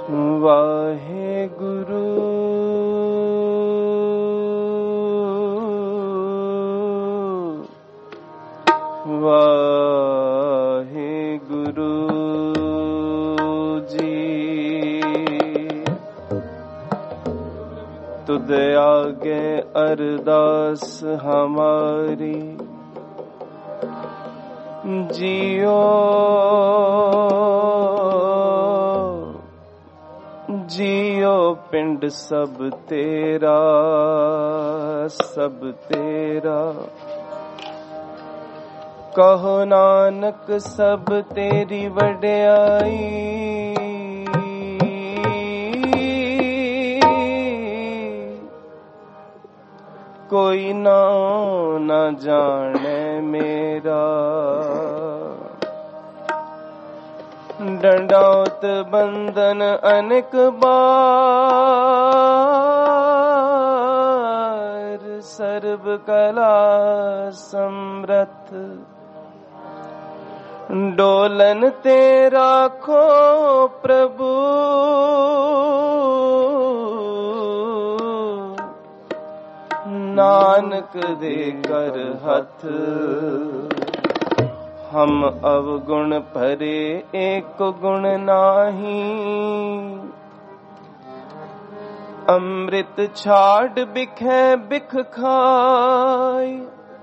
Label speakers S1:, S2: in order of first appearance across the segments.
S1: वाहेगुरु वाहेगुरु जी। तुद आगे अरदास हमारी, जियो जियो पिंड सब तेरा, सब तेरा। कहो नानक सब तेरी वड्याई, कोई नाम न जाने मेरा। डंडौत बंदन अनेक बार, सर्व कला समरथ डोलन तेरा खो प्रभु। नानक दे कर हथ हम अवगुण भरे, एक गुण नाही। अमृत छाड़ बिखे बिख खाई,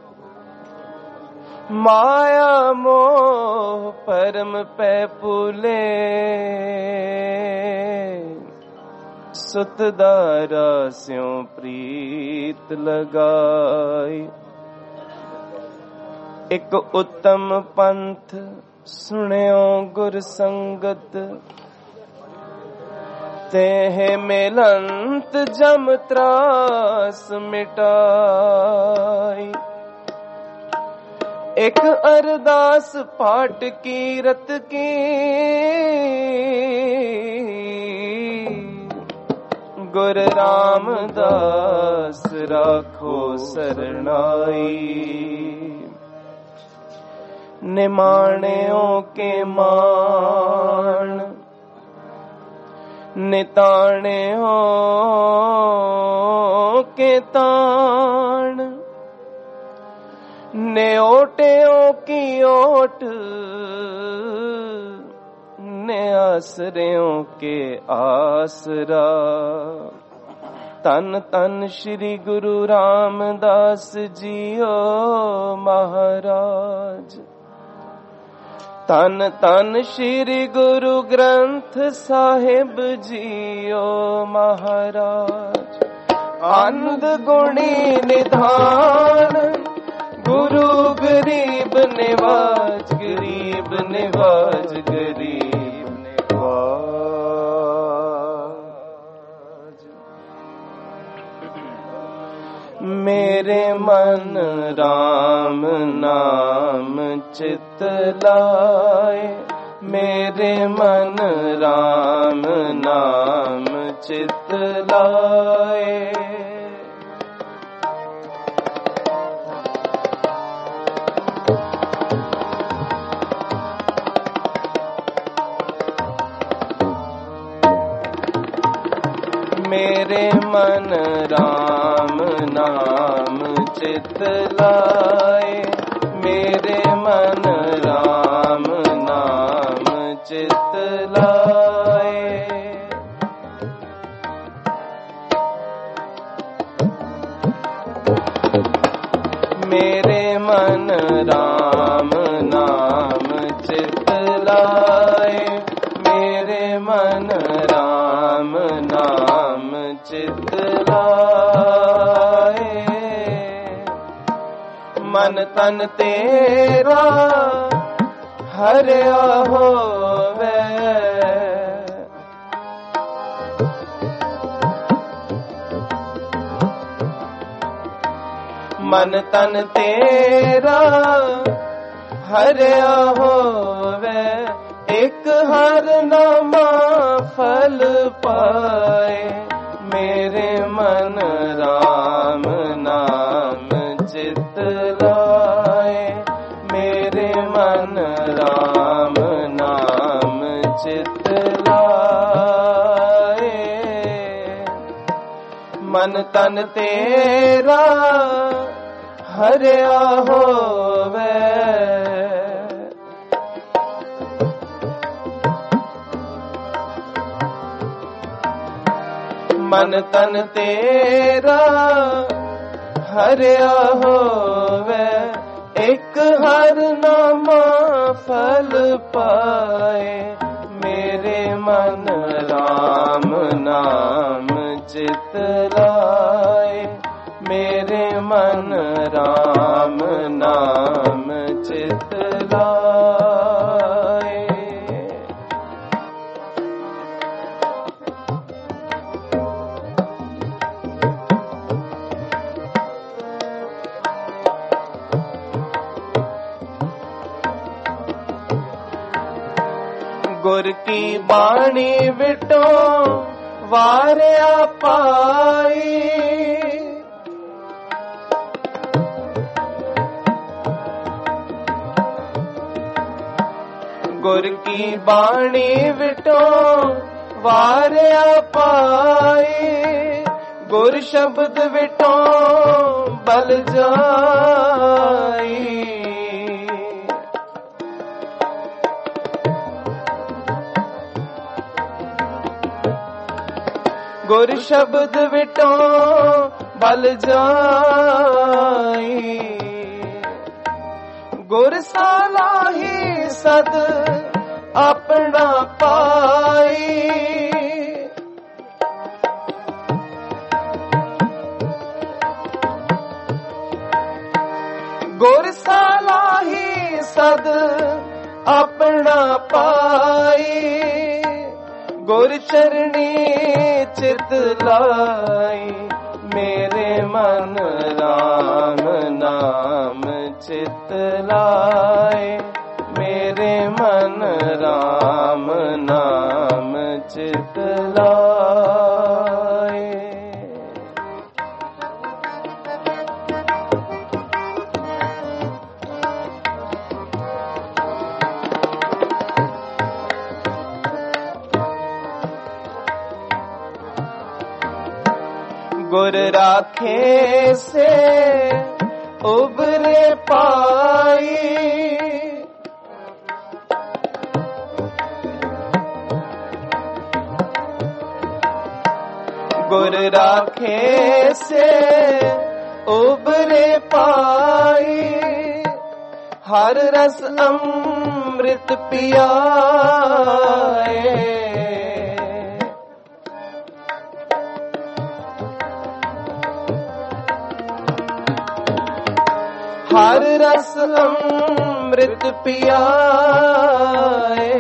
S1: माया मोह परम पै पुले। सुत दारा स्यों प्रीत लगाई, एक उत्तम पंथ सुन्यो गुर संगत। तेह मिलंत जम त्रास मिटाई, एक अरदास पाठ कीरत की। गुर रामदास राखो सरनाई, निमाणियों के मान निताणियों के ताण। न्योटियों की ओट ने आसरियों के आसरा। तन तन श्री गुरु रामदास जियो महाराज। तन तन श्री गुरु ग्रंथ साहिब जियो महाराज। अंध गुणी निधान गुरु गरीब निवाज, गरीब निवाज, गरीब निवाज। मेरे मन राम नाम चित लाए, मेरे मन राम नाम चित लाए। मेरे मन राम नाम चित लाए, मेरे मन राम नाम चित लाए। मेरे मन राम नाम चित लाए, मेरे मन राम नाम चित लाए। मन तन तेरा हरिया होवे, मन तन तेरा हरिया होवे। एक हर नामा फल पाए, मेरे मन राम नाम चित लाए, मेरे मन राम नाम चित लाए। मन तन तेरा हरिया होवे। मन तन तेरा हरिया होवे, एक हर नामा फल पाए। मेरे मन राम नाम चित लाए, मेरे मन राम नाम चित लाए। गुर की बाणी विटो वारिया पाई, गुर की बाणी विटो वारिया पाई। गुर शब्द विटो बल जाई, गुर शब्द विटो बल जाई। गुर सालाही सद अपना पाई, गुर सालाही सद अपना पाई। गुर चरणी चित लाई, मेरे मन राम नाम चित लाए। मेरे मन राम नाम चित लाए। गुर राखे से उबरे पाई, गुर राखे से उबरे पाई। हर रस अमृत पियाए, हर रस अमृत पियाए।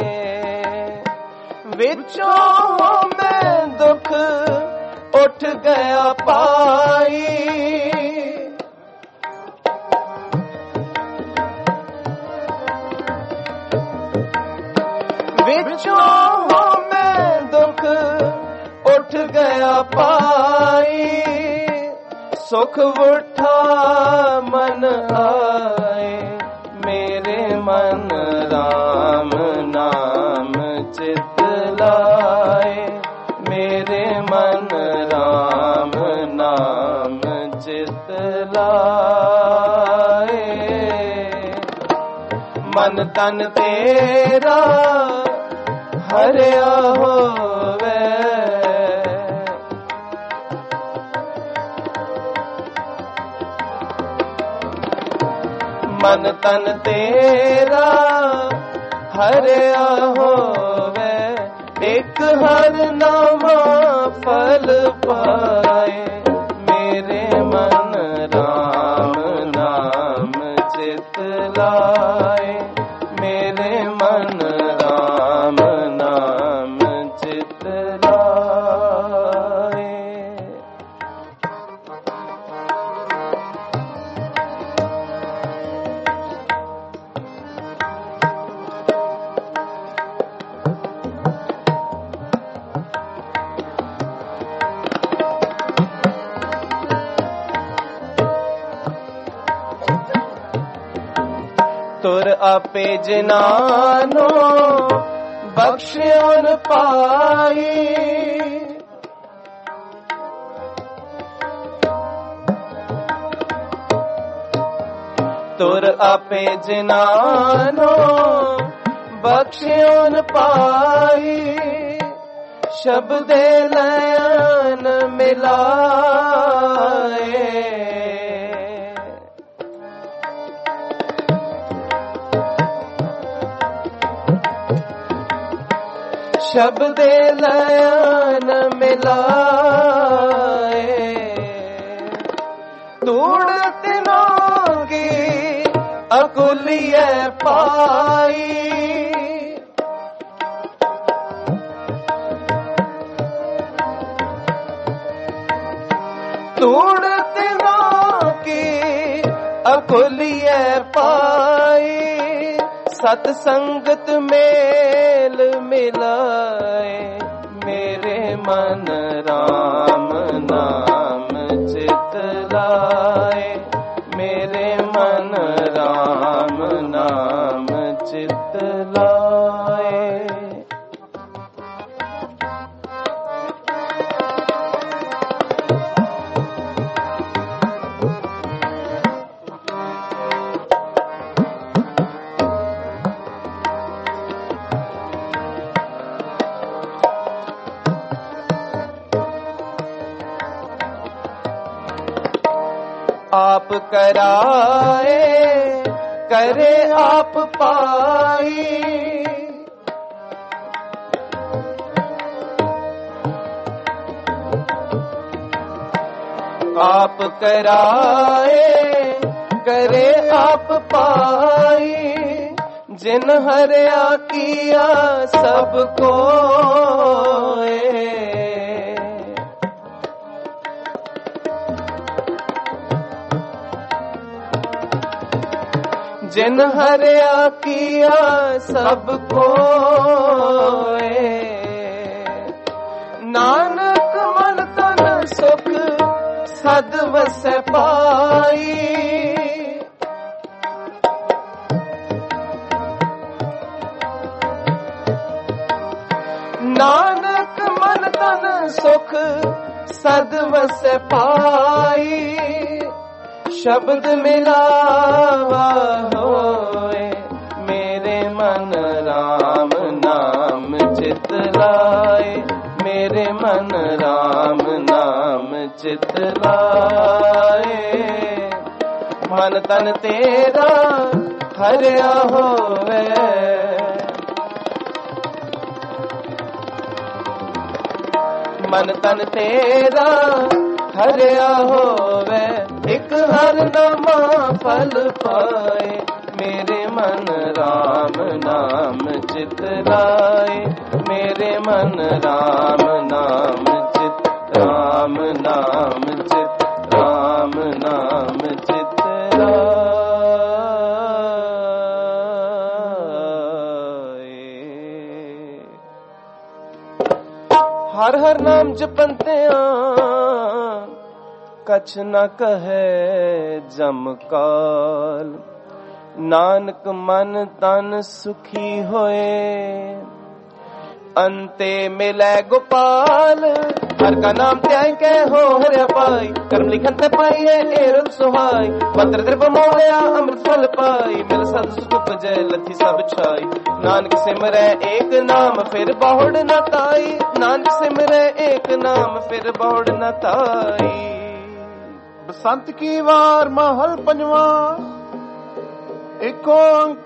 S1: विचों में दुख उठ गया पाई, विचों में दुख उठ गया पाई। सुख उठा मन आए, मेरे मन राम नाम चित लाए। मेरे मन राम नाम चित लाए। मन तन तेरा हरिया होवे, मन तन तेरा हरिया होवे। एक हर नामा फल पाए, मेरे मन राम नाम चित लाए। मेरे मन राम नाम चित लाए। तुर आपे जिनानो बख्शियों पाई, तुर आपे जिनानो बख्शियों न पाई, शब्दे लयन मिलाए। शब्दे लयन मिलाए, तूड़ तिनों की अकुलिय पाई। तूड़ तिनों की अकुलिय पाई, सतसंगत मेल मिलाए। मेरे मन राम नाम चित लाए, मेरे मन राम नाम चित लाए। आप कराए करे आप पाई, आप कराए करे आप पाई। जिन हरिया किया सबको, जिन हरिया किया सबको। नानक मन तन सुख सद वस पाई, नानक मन तन सुख सद वस पाई। शब्द मिलावा होए, मेरे मन राम नाम चित लाए, मेरे मन राम नाम चित लाए। मन तन तेरा हरिया होवे, मन तन तेरा हरिया होवे। एक हर नामा फल पाए, मेरे मन राम नाम चित लाए, मेरे मन राम नाम चित, राम नाम चित, राम नाम चित लाए। हर हर नाम जपंते कछ न कहे जमकाल। नानक मन तन सुखी होए, अंते मिले गोपाल। हर का नाम त्याय के हो हरिया पाई, कर्म लिखन ते पाई है एरत सुहाई। पत्र द्रव मोया अमृत फल पाई, मिल सद सुख उपजय लथी सब छाई। नानक सिमरै एक नाम फिर बहुड़ न ताई, नानक सिमरै एक नाम फिर बहुड़ न ताई।
S2: बसंत की वार महल पंजवा, एक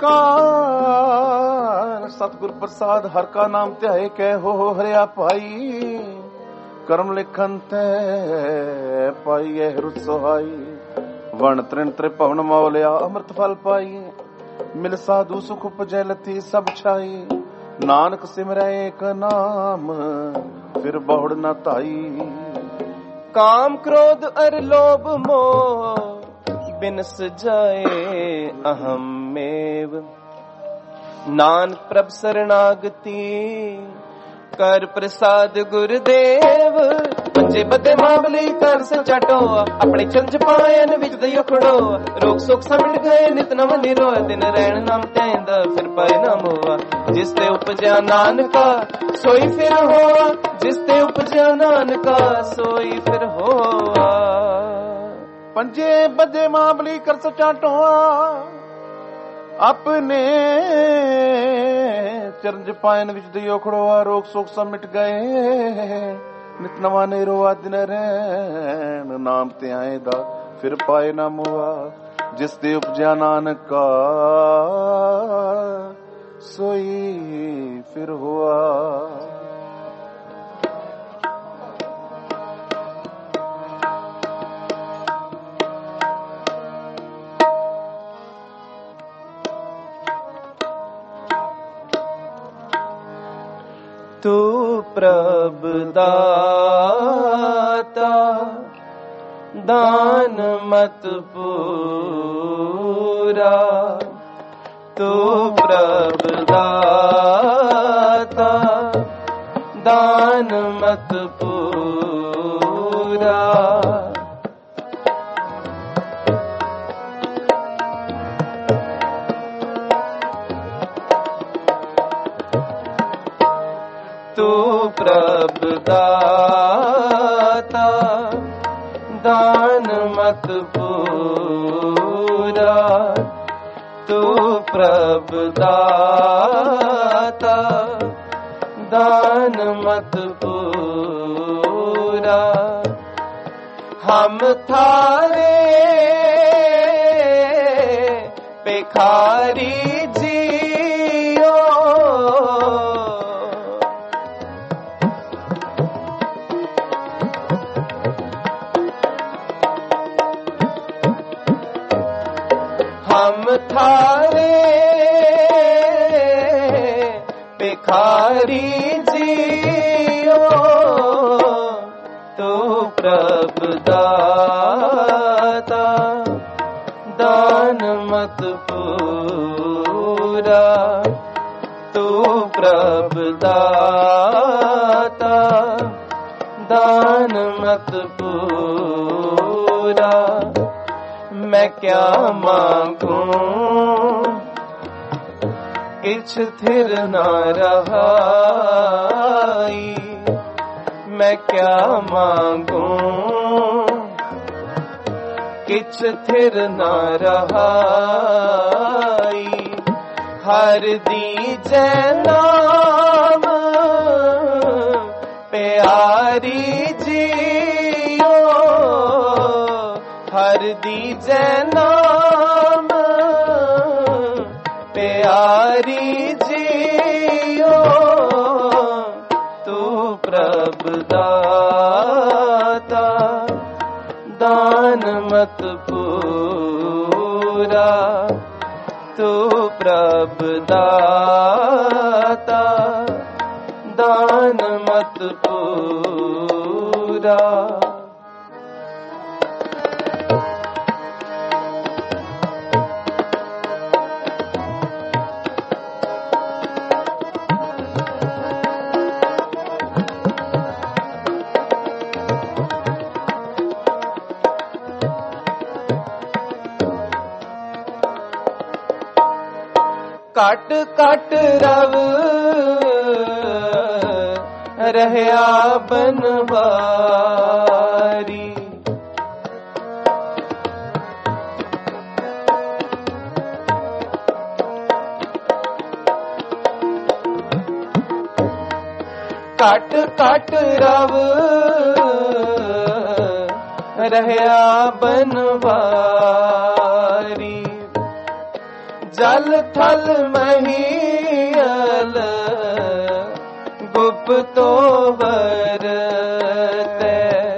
S2: ओंकार। सतगुर प्रसाद हर का नाम त्याय के हो हरिया पाई। कर्म लिखन ते पाई रुत सोहाई। वर्ण तृण त्रिभुवन मौलिया अमृत फल पाई। मिल साधु सुख उपजय लथी सब छाई। नानक सिमरै एक नाम फिर बहुड़ न ताई।
S1: काम क्रोध अर लोभ मोह बिनस जाए अहम मेव। नानक प्रभ शरणागति कर प्रसाद गुरुदेव। पंजे बदे मामले कर सचाटो, अपने चंज पायन विच दयो खड़ो। रोग सुख समिट गए नित नव निरोय, दिन रहन नाम तैंदा फिर पाए नाम हुआ। जिस ते उपजा नानका सोई फिर होआ, जिस ते उपजा नानका सोई फिर होआ।
S2: पंजे बजे मामली कर सचा टोआ अपने चरंज पायन विच दियो खड़ोआ रोग शोक सब मिट गए नित नवा ने रोआ दिन रैन नाम ते आए दा फिर पाए ना मोआ जिस ते उपजा नानका सोई फिर हुआ।
S1: तू प्रभ दाता दान मत पूरा, तू प्रभ दाता दान मत पूरा। तू प्रभ दाता दान मत पूरा, तू प्रभ दाता दान मत पूरा। हम थारे भिखारी जियो, हम थारे भिखारी जियो, तू प्रभ दाता दान मत पूरा, तू प्रभ दाता दान मत पूरा। मैं क्या मांगूं किछ थिर न रहाई, मैं क्या मांगूं किछ थिर न रहाई। हर दीजे नाम प्यारी जियो, हर दीजे नाम प्यारी जियो, तू प्रभ दाता दान मत पूरा, तू प्रभ दाता दान मत पूरा। काट काट रव रहया बनवारी, काट काट रव रहया बनवारी। जल थल महियल गुप्तो वरते,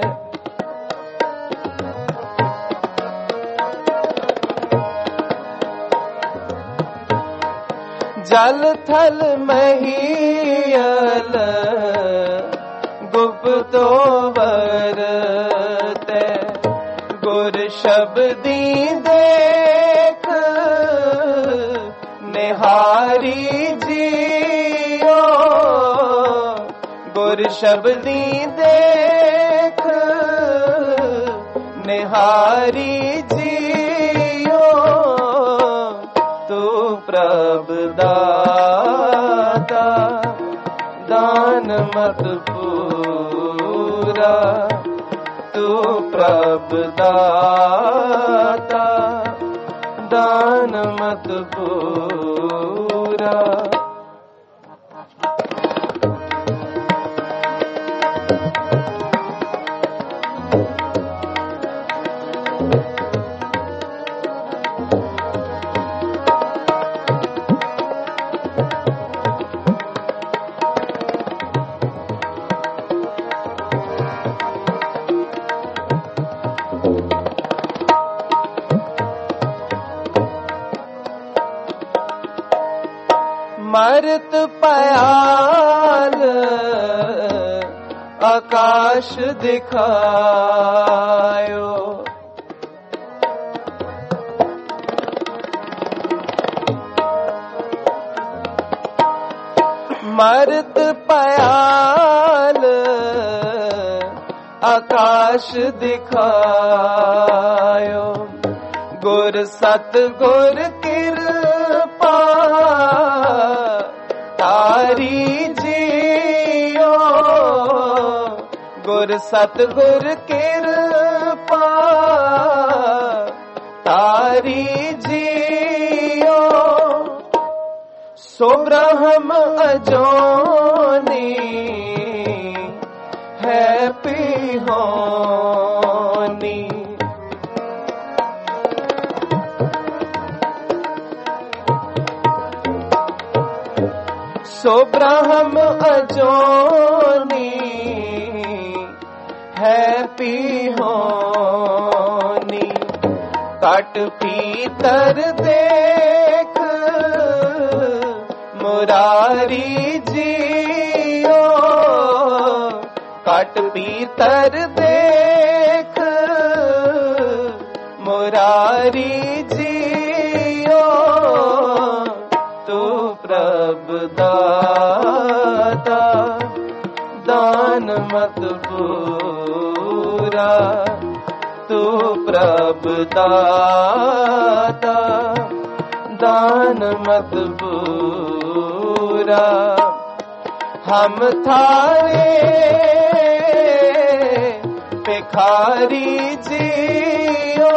S1: जल थल महियल गुप्तो वरते। गुर शब्दी देख निहारी जियो, गुर शब्दी देख निहारी जियो, तू प्रभ दाता दान मत पूरा, तू प्रभु दाता दान मत पूरा। मरत पयाल आकाश दिखायो, मरत पयाल आकाश दिखायो। गुर सतगुर कृपा तारी जियो, गुर सतगुर कृपा तारी जियो। सो ब्रह्म अजोनी है पिहोनी, सो ब्रह्म अजोनी है पिहोनी। कट पीतर देख मुरारी जियो, कट पीतर देख मुरारी जियो। तू प्रभु दाता दान मत पूरा, तू प्रभु दाता दान मत पूरा। हम थारे भिखारी जियो,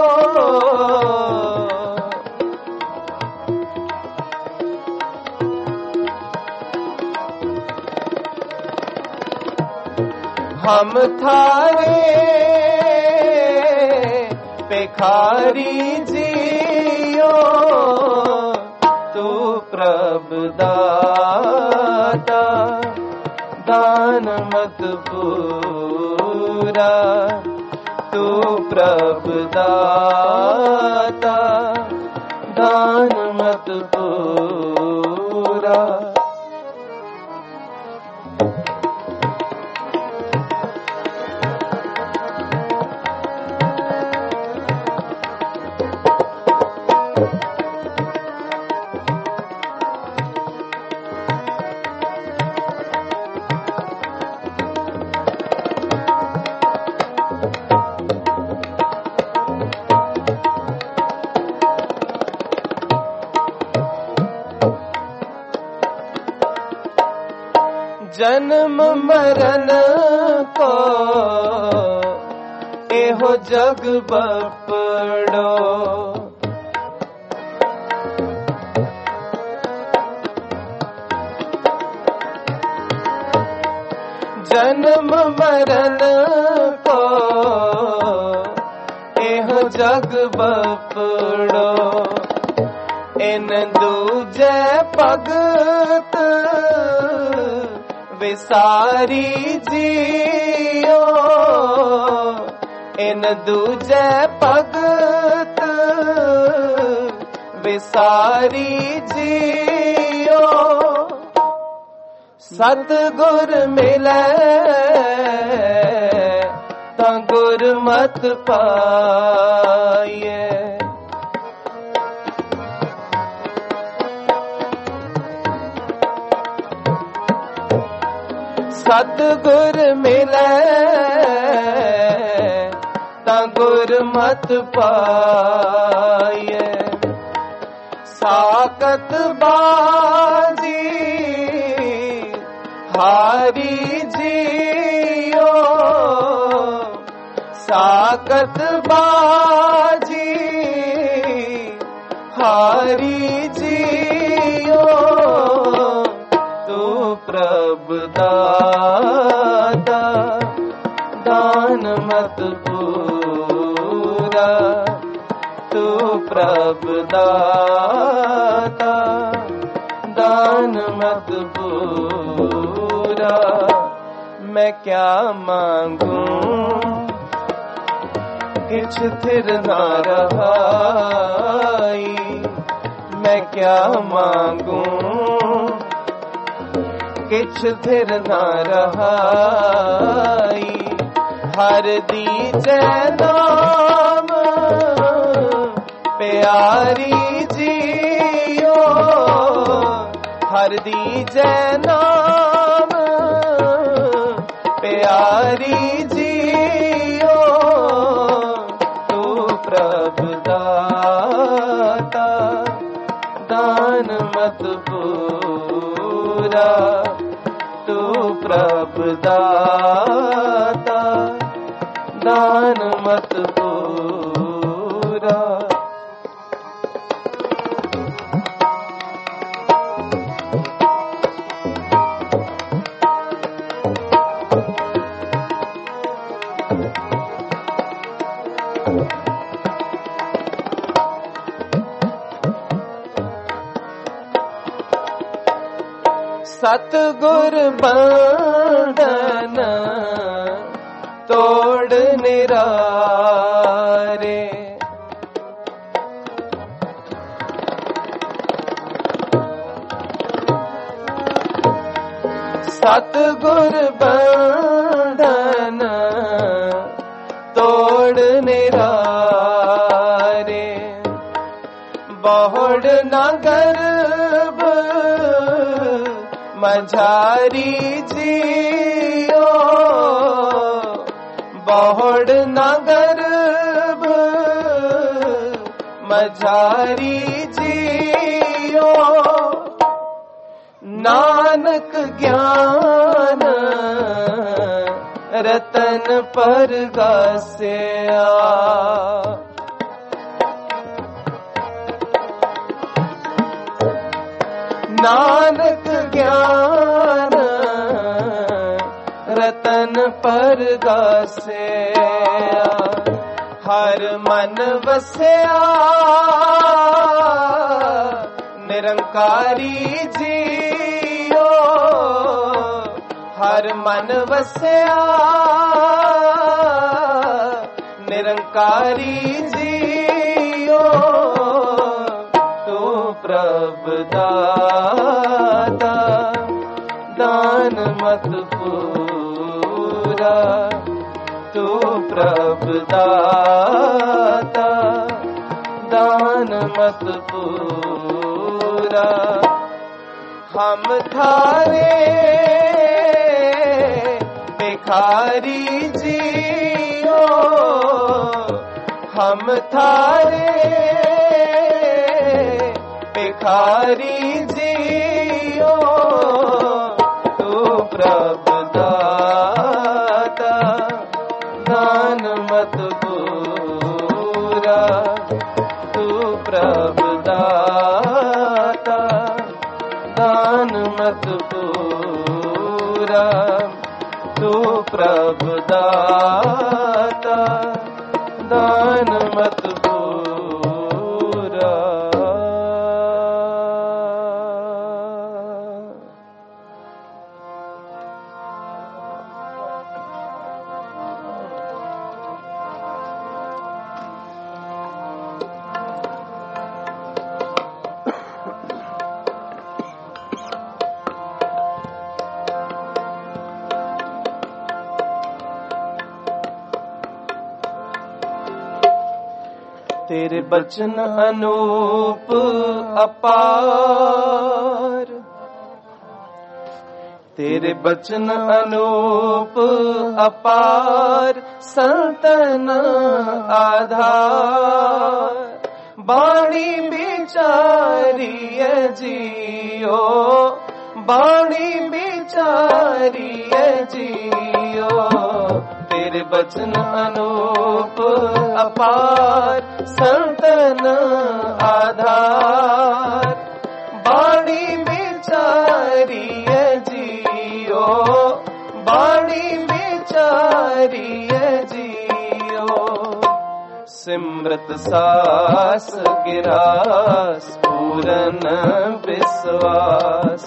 S1: हम थारे भिखारी जियो। तू प्रभु दाता दान मत पूरा, तू प्रभु दाता दान मत पूरा। जन्म मरण को एहो जग बपड़ो, जन्म मरण को एहो जग बपड़ो। इन दूजे भगत विसारी जियो, इन दूजे भगत विसारी जियो। सतगुर मिले तां गुरमत पाइए, सतगुर मिले तां गुरमत पाइए। साकत बाजी हारी जियो, ताकत बाजी हारी जियो तू प्रभु दाता दान मत पूरा तू प्रभु दाता दान मत पूरा मैं क्या मांगू किछ थिर ना रहाई मैं क्या मांगू किछ थिर ना रहाई हर दीजे नाम प्यारी जियो हर दीजे नाम प्यारी जियो तू प्रभु दाता दान मत पूरा तू प्रभु दाता दान मत पूरा सतगुर बंधन तोड़ निरारे सतगुर बंधन तोड़ निरारे बहुड़ नगर मझारी जियो बहुड़ नगर मझारी जियो नानक ज्ञान रतन पर गास्या नानक ज्ञान रतन पर गास्या हर मन वस्या निरंकारी जियो हर मन वस्या निरंकारी जियो तू प्रभु दाता दान मत पूरा तू प्रभु दाता दान मत पूरा हम थारे भिखारी जियो हम थारे भिखारी जियो तू प्रभु दाता दान मत पूरा तू प्रभु दाता दान मत पूरा तू प्रभु दाता दान मत पूरा तेरे बचन अनूप अपार तेरे बचन अनूप अपार संतन आधार बाणी बिचारी जियो बाणी बिचारी जियो तेरे बचन अनूप अपार संतन आधार। बाणी बिचारिय जियो, बाणी बिचारिय जियो। सिमरत सास गिरास पूरन विश्वास।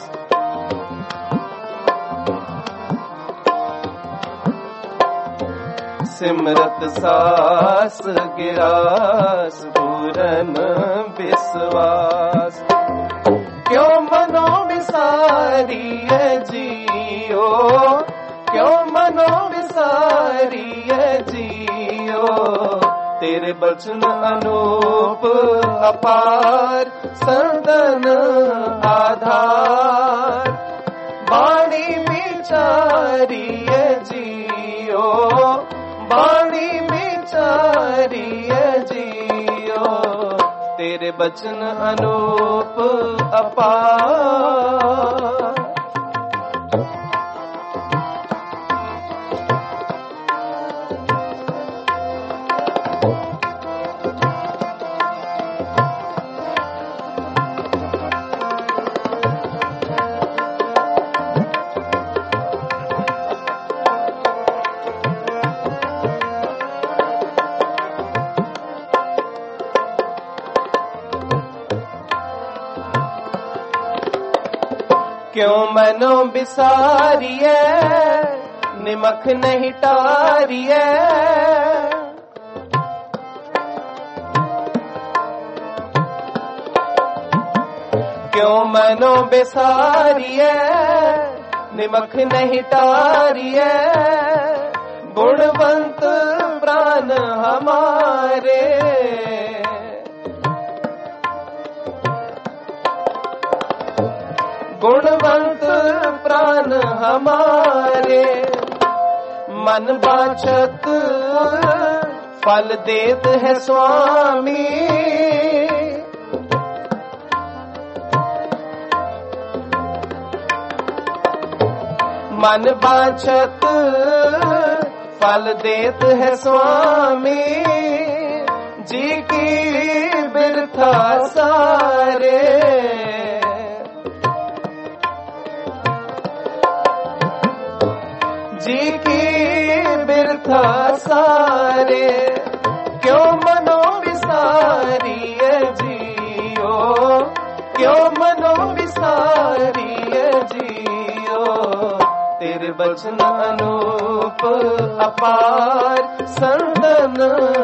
S1: सिमरत सास गिरास पूरन विश्वास। क्यों मनो विसारिय जियो, क्यों मनो विसारिय जियो। तेरे बचन अनूप अपार संतन आधार। बाणी बिचारिय जियो, बाणी बिचारिय जियो। तेरे बचन अनूप अपार। क्यों मनो बिसारिए निमख नहीं टारिए। क्यों मनो बिसारिए निमख नहीं टारिए। गुणवंत प्राण हमारे, गुणवंत प्राण हमारे। मन बाछत फल देत है स्वामी। मन बाछत फल देत है स्वामी। जी की बिरथा सारे, जी की बिरथा सारे। क्यों मनो विसारिय जियो, क्यों मनो विसारिय जियो। तेरे बचन अनूप अपार संतन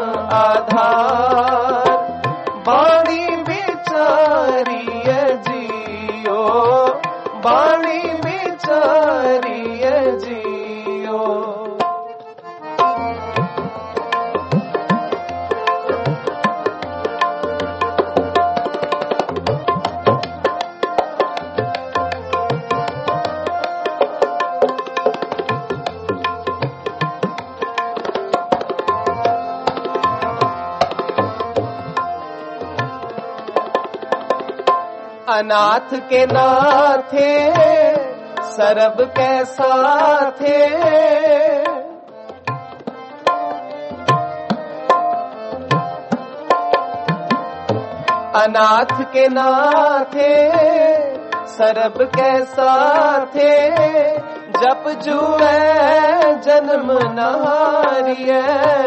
S1: आधार। बाणी बिचारिय जियो, बाणी बिचारिय जियो। अनाथ के नाथे सरब कैसा थे। अनाथ के नाथे सरब कैसा थे। जप जुए जन्म नहारिए।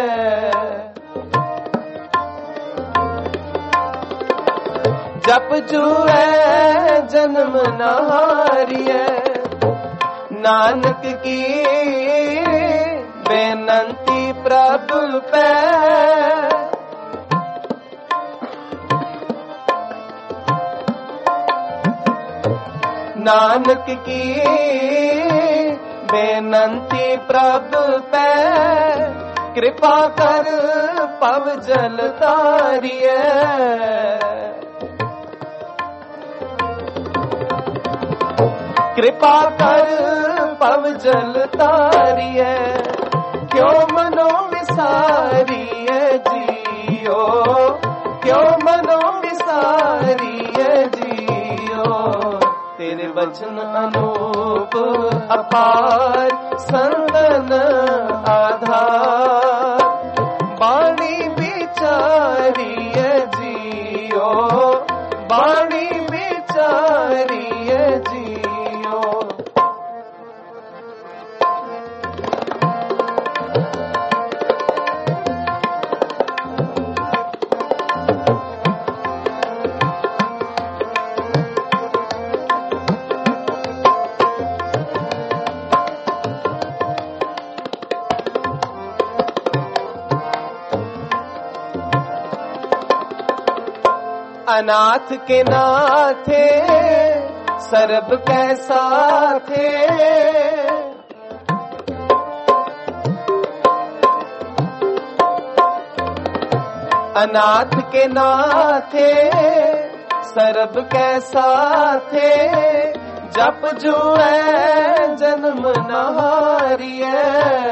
S1: जप जुए जन्म नहारिए। नानक की बेनंती प्रभु पे। नानक की बेनंती प्रभु पे। कृपा कर पव जल तारिए। कृपा कर पव जल तारिए। क्यों मनो विसारिय जियो, क्यों मनो विसारिय जियो। तेरे वचन अनूप अपार संतन आधार। अनाथ के नाथे सर्ब कैसा थे, अनाथ के नाथे सर्ब कैसा थे, जप जो है जन्म नहारिए,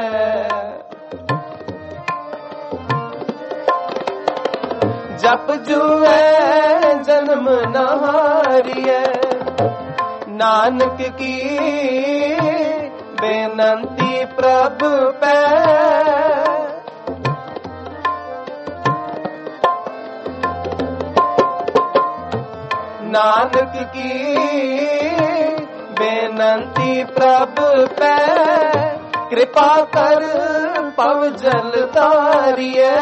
S1: जप जो है जन्म नहारिए। नानक की बेनंती प्रभु पे, नानक की बेनंती प्रभु पे, कृपा कर पव जल तारिए,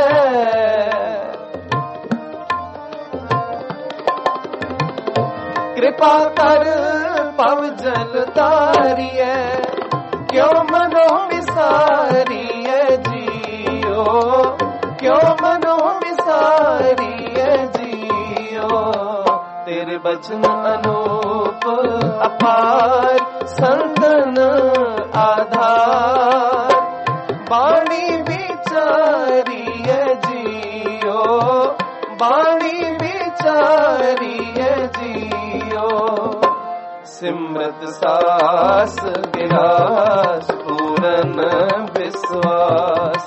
S1: कृपा कर पव जल तारिए। क्यों मनो विसारिए जियो, क्यों मनो विसारिए जियो, तेरे बचन अनूप अपार संतन आधार, बाणी विचारिए जियो, बाणी विचारिए जियो। सिमरत सास गिरास पूरन विश्वास,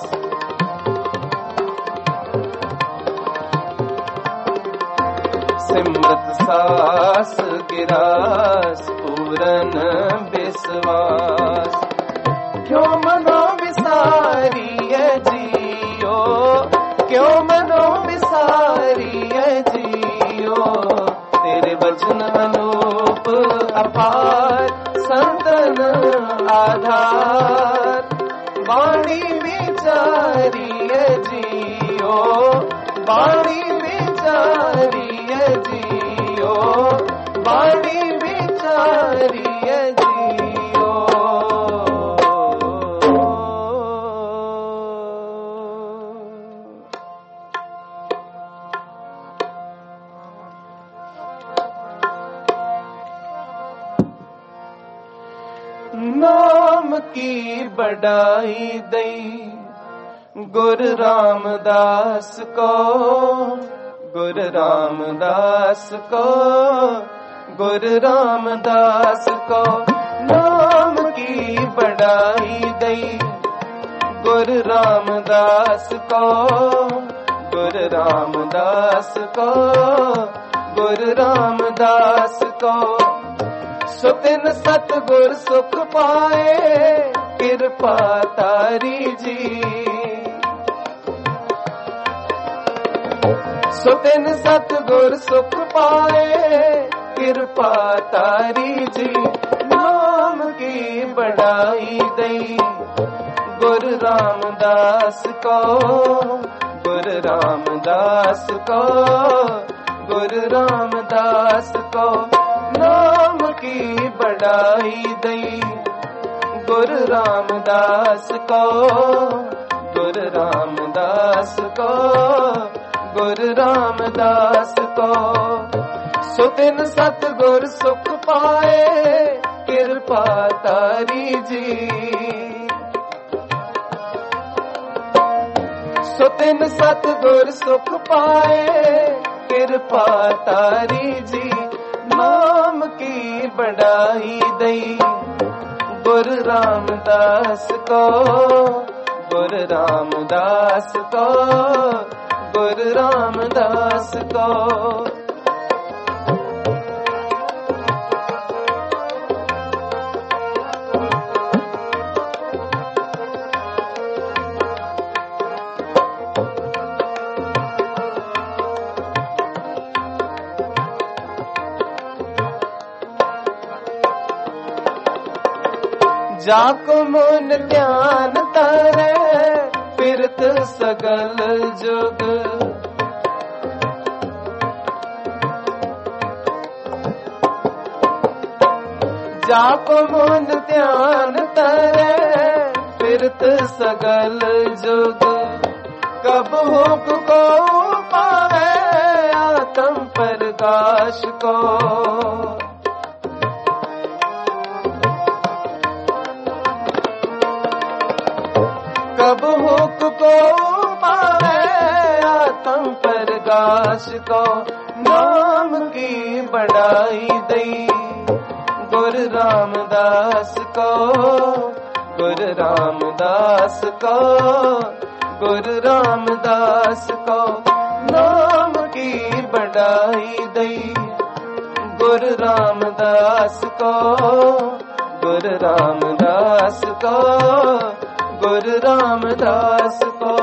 S1: सिमरत सास गिरास पूरन विश्वास। क्यों मनो विसारिए जियो, क्यों मनो विसारिए जियो, तेरे वचन अनूप अपार संतन आधार, वाणी विचारिए जियो, वाणी विचारिए जियो, वाणी विचारिए जियो। नाम की बढ़ाई दई गुरु रामदास को, गुरु रामदास को, गुरु रामदास को। नाम की बढ़ाई दई गुरु रामदास को, गुरु रामदास को, गुरु रामदास को। सुतिन सतगुर सुख पाए कृपा तारी जी, सुतिन सतगुर सुख पाए कृपा तारी जी। नाम की बढ़ाई दई गुरु रामदास को, गुरु रामदास को, गुरु रामदास को। नाम की बढ़ाई दई गुरु रामदास को, गुरु रामदास को, गुरु रामदास को। सुतिन सतगुर सुख पाए कृपा तारी जी, सुतिन सतगुर सुख पाए कृपा तारी जी। नाम की बढ़ाई दई गुरु रामदास को, गुरु रामदास को, गुरु रामदास को। जाको मन ध्यान तारे फिरत सगल जुग, जाको मन ध्यान तारे फिरत सगल जुग। कब हुक को पावे आत्म प्रकाश को। कब हुक को पावे आत्म प्रकाश को, नाम की बढ़ाई दई गुरु रामदास को, गुरु रामदास को, गुरु रामदास को, नाम की बढ़ाई दई गुरु रामदास को, गुरु रामदास को, गुरु रामदास को।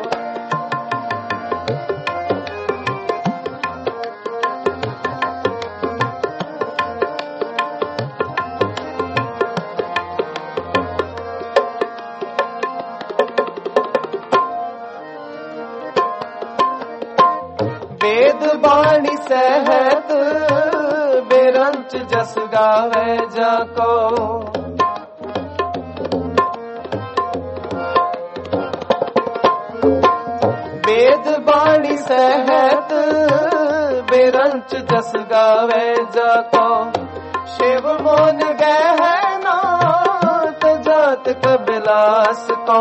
S1: वेद बाणी सहत बेरंच जस गावे जाको, वेद बाणी सहत बेरंच जस गावे जाको, शिव मोन गहना जात कबिलास को।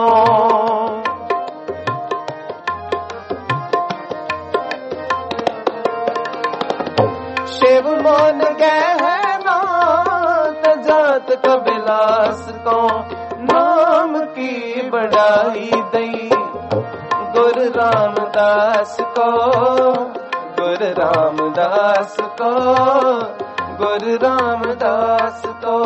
S1: शिव मोन गहना जात कबिलास को, नाम की बढ़ाई दई गुरु रामदास को, गुरु रामदास को, गुरु रामदास को।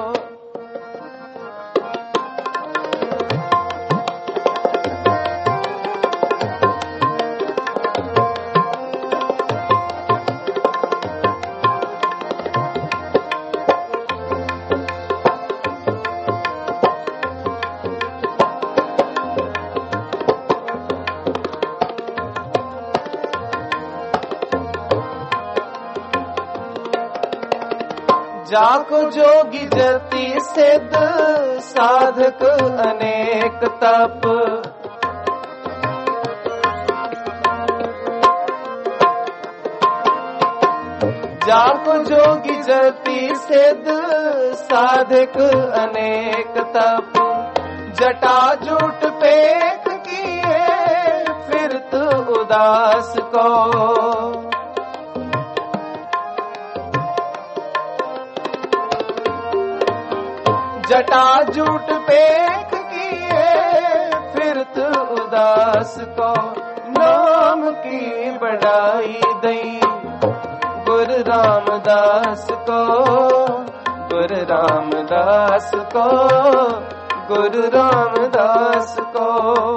S1: जाको जोगी जति सिद्ध साधक अनेक तप, जाको जोगी जति सिद्ध साधक अनेक तप, जटा जूट पेख किए फिरत उदास को। जटा जूट पेख किए फिरत उदास को, नाम की बढ़ाई दई गुरु रामदास को, गुरु रामदास को, गुरु रामदास को।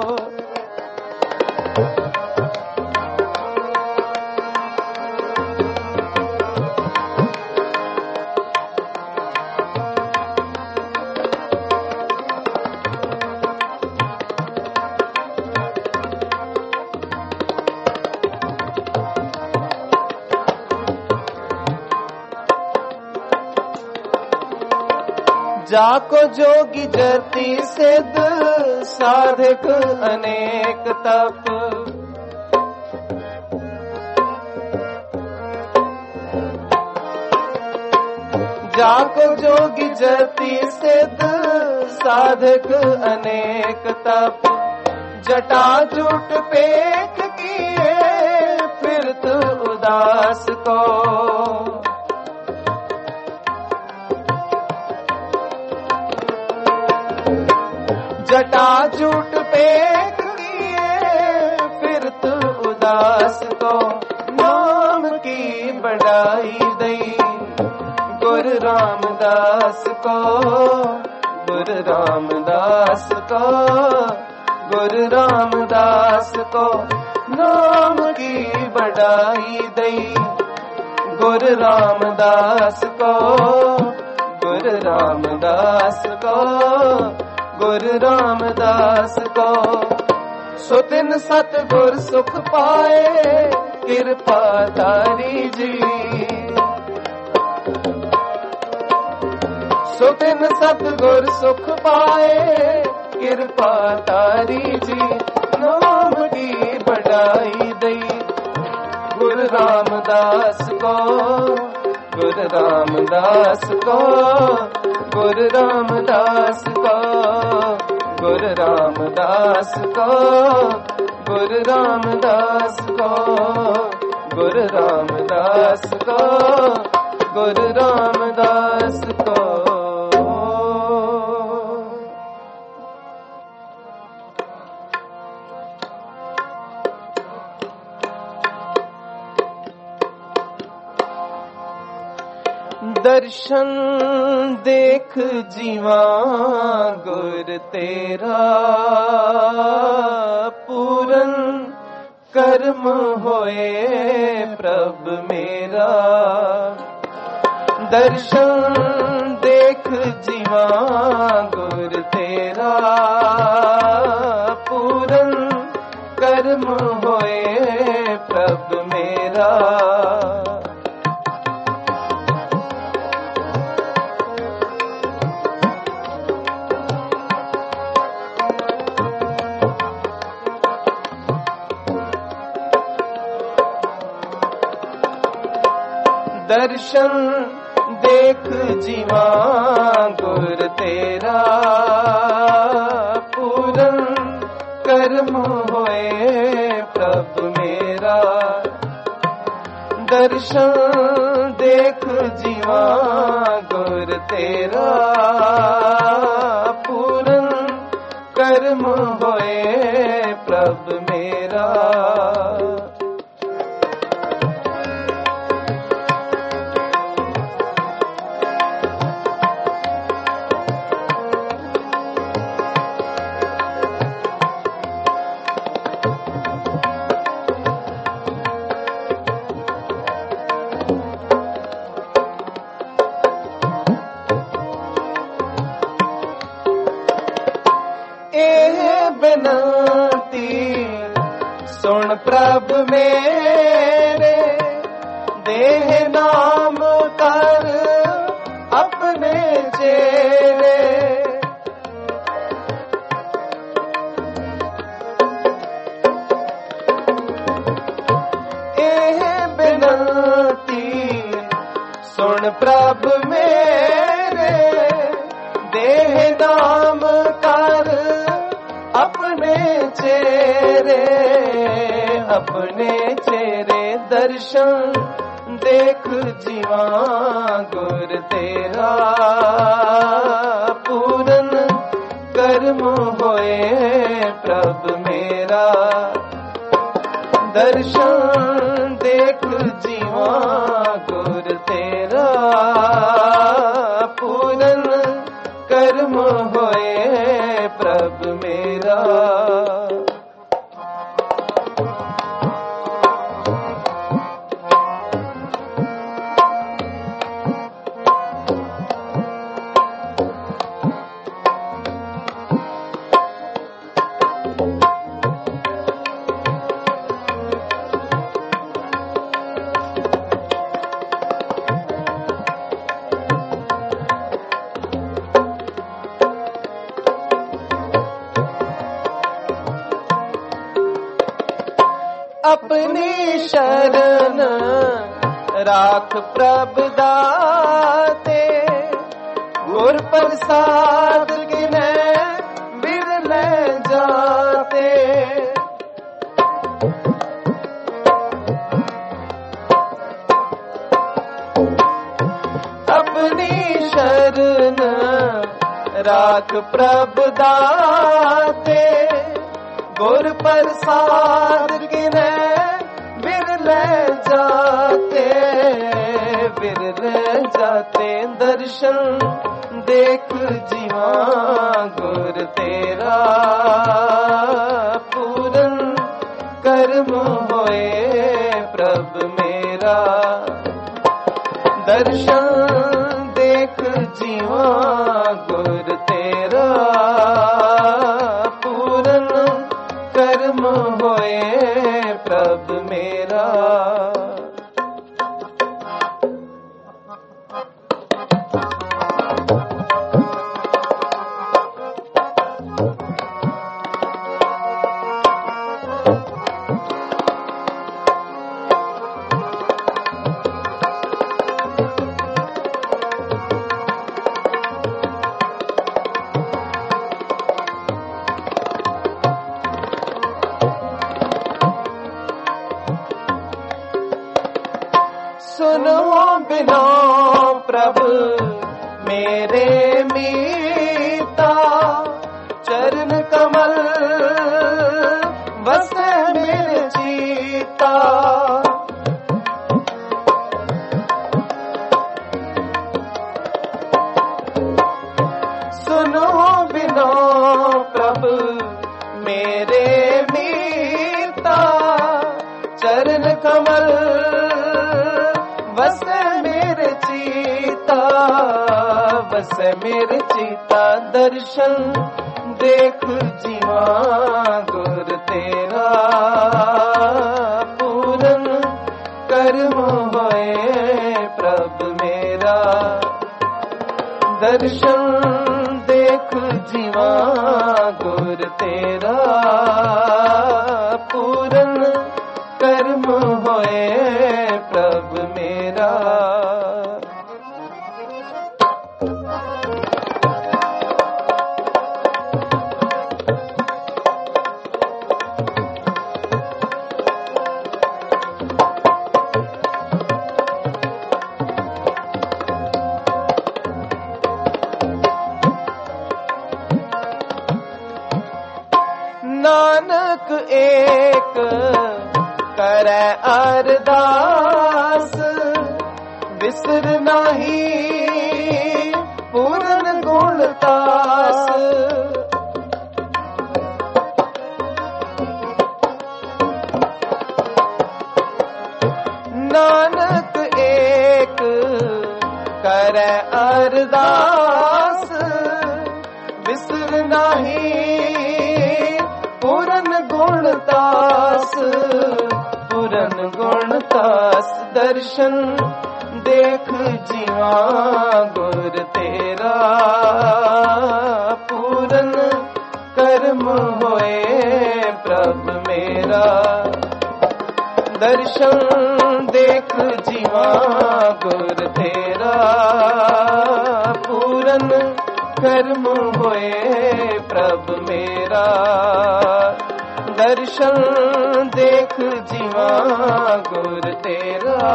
S1: जाको जोगी जति सिद्ध साधक अनेक तप, जाको जोगी जति सिद्ध साधक अनेक तप, जटा जूट पेख किए फिरत उदास को। जटा जूट पेख किए फिरत उदास को, नाम की बढ़ाई दई गुरु रामदास को, गुरु रामदास को, गुरु रामदास को, नाम की बढ़ाई दई गुरु रामदास को, गुरु रामदास को, गुरु रामदास को। सो तिन सतगुर सुख पाए कृपा तारी जी, सो तिन सतगुर सुख पाए कृपा तारी जी, नाम की बढ़ाई दई गुरु रामदास को, गुरु रामदास को, गुरु रामदास को, गुरु रामदास को, गुरु रामदास को, गुरु रामदास को, गुरु रामदास को। दर्शन देख जीवा गुर तेरा, पूरन कर्म होए प्रभ मेरा। दर्शन देख जीवा गुर तेरा, पूरन कर्म होए प्रभ मेरा। दर्शन देख जीवा गुर तेरा, पूरन कर्म होए प्रभ मेरा। दर्शन देख जीवा गुर तेरा, पूरन कर्म होए प्रभ मेरा। सुन प्रभ मेरे, देह नाम कर अपने चेरे। एह बिनती सुन प्रभ मेरे, देह नाम कर अपने चेरे। अपने चेरे दर्शन देख जीवा गुर तेरा, पूरन कर्म होए प्रभ मेरा। दर्शन देख जीवा गुर तेरा, पूरन कर्म होए प्रभ मेरा। अपनी शरण राख प्रभ दाते, गुर प्रसाद गिने बिरले जाते। अपनी शरण राख प्रभ दाते, गुर प्रसाद गिने बिरले जाते। बिरले जाते दर्शन देख जीवा गुर तेरा, पूरन कर्म होए प्रभ मेरा। दर्शन देख जीवा गुर तेरा, पूरन कर्म होए प्रभ मेरा। ਵਸੈ ਮੇਰੇ ਚੀਤਾ। ਸੁਨੋ ਬਿਨੋ ਪ੍ਰਭ ਮੇਰੇ ਮੀਤਾ, ਚਰਨ ਕਮਲ ਵਸੈ ਮੇਰੇ ਚੀਤਾ। ਵਸੈ ਮੇਰੇ ਚੀਤਾ ਦਰਸ਼ਨ ਦੇਖ ਜੀਵਾ ਗੁਰ ਤੇਰਾ। ਪੂਰਨ ਕਰਮ ਹੋਏ ਪ੍ਰਭ ਮੇਰਾ। ਦਰਸ਼ਨ ਦੇਖ ਜੀਵਾ ਗੁਰ ਤੇਰਾ। ਪੂਰਨ ਕਰਮ ਹੋਏ ਪ੍ਰਭ ਮੇਰਾ। ਨਾਨਕ ਏਕ ਕਰੈ ਅਰਦਾਸ, ਵਿਸਰ ਨਾਹੀ ਪੂਰਨ ਗੁਣ ਤਾਸ। ਨਾਨਕ ਏਕ ਕਰੈ ਅਰਦਾਸ, ਵਿਸਰ ਨਾਹੀ ਪੂਰਨ ਗੁਣ ਤਾਸ। ਪੂਰਨ ਗੁਣ ਤਾਸ ਦਰਸ਼ਨ ਦੇਖ ਜੀਵਾ ਗੁਰ ਤੇਰਾ। ਪੂਰਨ ਕਰਮ ਹੋਏ ਪ੍ਰਭ ਮੇਰਾ। ਦਰਸ਼ਨ ਦੇਖ ਜੀਵਾ ਗੁਰ ਤੇਰਾ। ਪੂਰਨ ਕਰਮ ਹੋਏ ਪ੍ਰਭ ਮੇਰਾ। ਦਰਸ਼ਨ ਦੇਖ ਜੀਵਾ ਗੁਰ ਤੇਰਾ।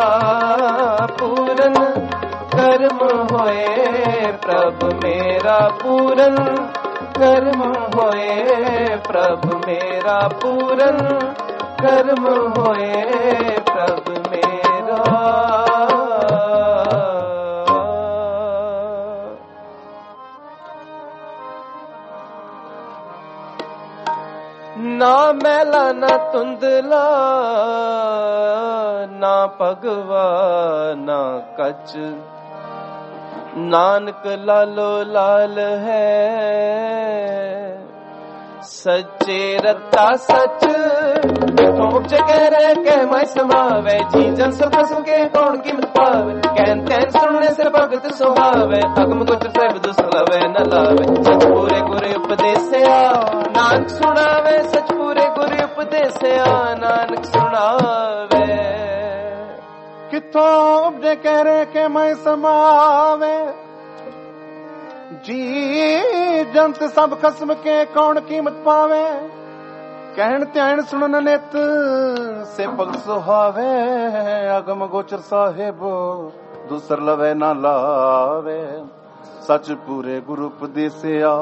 S1: ਪੂਰਨ ਕਰਮ ਹੋਏ ਪ੍ਰਭ ਮੇਰਾ। ਪੂਰਨ ਕਰਮ ਹੋਏ ਪ੍ਰਭ ਮੇਰਾ। ਪੂਰਨ ਕਰਮ ਹੋਏ ਪ੍ਰਭ ਮੇਰਾ। ਨਾ ਮੈਲਾ ਨਾ ਧੁੰਦਲਾ, ਨਾ ਭਗਵਾ ਨਾ ਕੱਚ। ਨਾਨਕ ਲਾਲੋ ਲਾਲ ਹੈ, ਸੱਚੇ ਰਤਾ ਸੱਚ। ਠੋਕ ਜਗੈ ਰਹਿ ਕੇ ਮੈਂ ਸਮਾਵੇ, ਜੀ ਜਨ ਸਭ ਖਸਮ ਕੇ ਕੌਣ ਕੀਮਤ ਪਾਵੇ। ਕਹਿਨ ਤੈਨ ਸੁਣਨੇ ਸਿਰ ਭਗਤ ਸੁਹਾਵੇ, ਅਗਮ ਗੋਚਰ ਸਾਹਿਬ ਦੁਸ ਲਵੇ ਨ ਲਾਵੇ। ਸਚ ਪੂਰੇ ਗੁਰ ਉਪਦੇਸਿਆ ਨਾਨਕ ਸੁਣਾਵੇ। ਸਚ ਪੂਰੇ ਗੁਰ ਉਪਦੇਸਿਆ ਨਾਨਕ ਸੁਣਾਵੇ।
S2: ਕਿੱਥੋਂ ਉਪਜੇ ਕਹਿ ਰਹੇ ਕਿ ਮੈਂ ਸਮਾਵੇ, ਜੀ ਜੰਤ ਸਭ ਖਸਮ ਕੇ ਕੌਣ ਕੀਮਤ ਪਾਵੇ। ਕਹਿਣ ਧਿਆਨ ਸੁਣਨ ਨਿਤ ਸੇ ਭਗਤ ਸੁਹਾਵੇ। ਅਗਮ ਗੋਚਰ ਸਾਹਿਬ ਦੂਸਰ ਲਵੇ ਨਾ ਲਾਵੇ। ਸਚ ਪੂਰੇ ਗੁਰੂ ਉਪਦੇਸਿਆ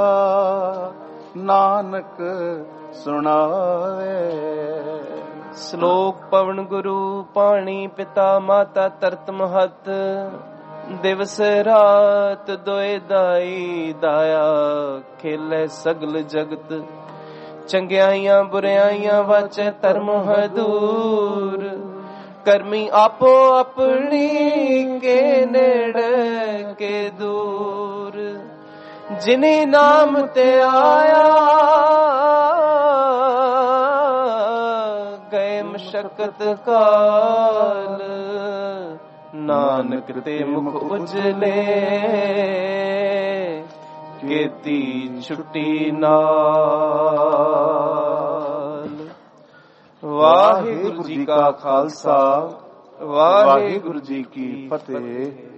S2: ਨਾਨਕ ਸੁਣਾਵੇ।
S1: ਸ਼ਲੋਕ ਪਵਨ ਗੁਰੂ ਪਾਣੀ ਪਿਤਾ ਮਾਤਾ ਤਰਤ ਮਹਤ। ਦਿਵਸ ਰਾਤ ਦੋਇ ਦਾਈ ਦਾਇਆ, ਖੇਲੇ ਸਗਲ ਜਗਤ। ਚੰਗਿਆਈਆਂ ਬੁਰਿਆਈਆਂ ਵਾਚੈ ਧਰਮ ਹਦੂਰ। ਕਰਮੀ ਆਪੋ ਆਪਣੀ ਕੇ ਨੇੜੇ ਕੇ ਦੂਰ। ਜਿਨੇ ਨਾਮ ਤੇ ਆਇਆ ਗਏ ਮਸ਼ਕਤ ਕਾਲ। ਨਾਨਕ ਤੇ ਮੁਖ ਉਜਲੇ ਕੀਤੀ ਛੁੱਟੀ ਨਾਲ। ਵਾਹਿਗੁਰੂ ਜੀ ਕਾ ਖਾਲਸਾ, ਵਾਹਿਗੁਰੂ ਜੀ ਕੀ ਫਤਿਹ।